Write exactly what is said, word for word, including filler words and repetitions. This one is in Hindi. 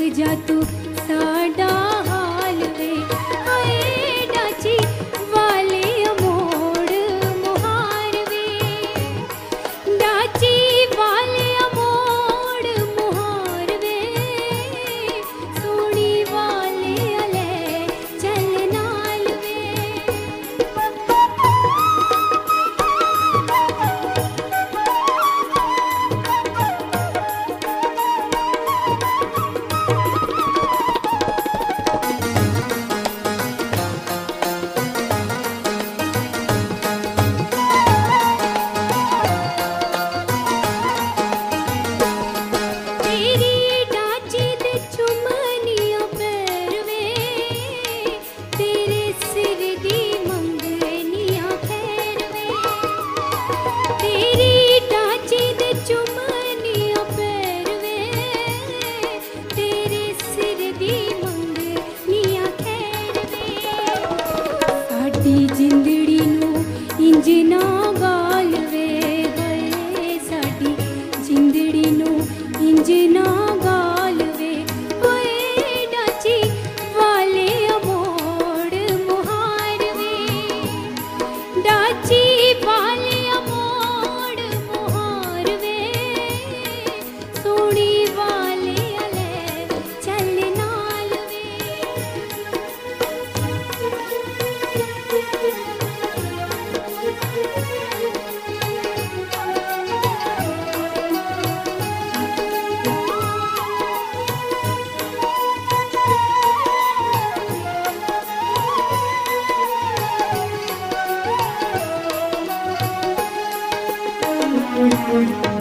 जा तू साडा हाल वे हाय डाची वाले अमोड़ मुहार वे डाची वाले अमोड़ मुहार वे सोनी वाले अले चल नाल वे जिंदड़ी नू इंज ना गाल वे होए साडी जिंदड़ी नू इंज ना गाल वे होए डाची वाले अमोड़ मुहार वे डाची वाले अमोड़ मुहार वे सोनी वाले अले चल नाल वे Thank you.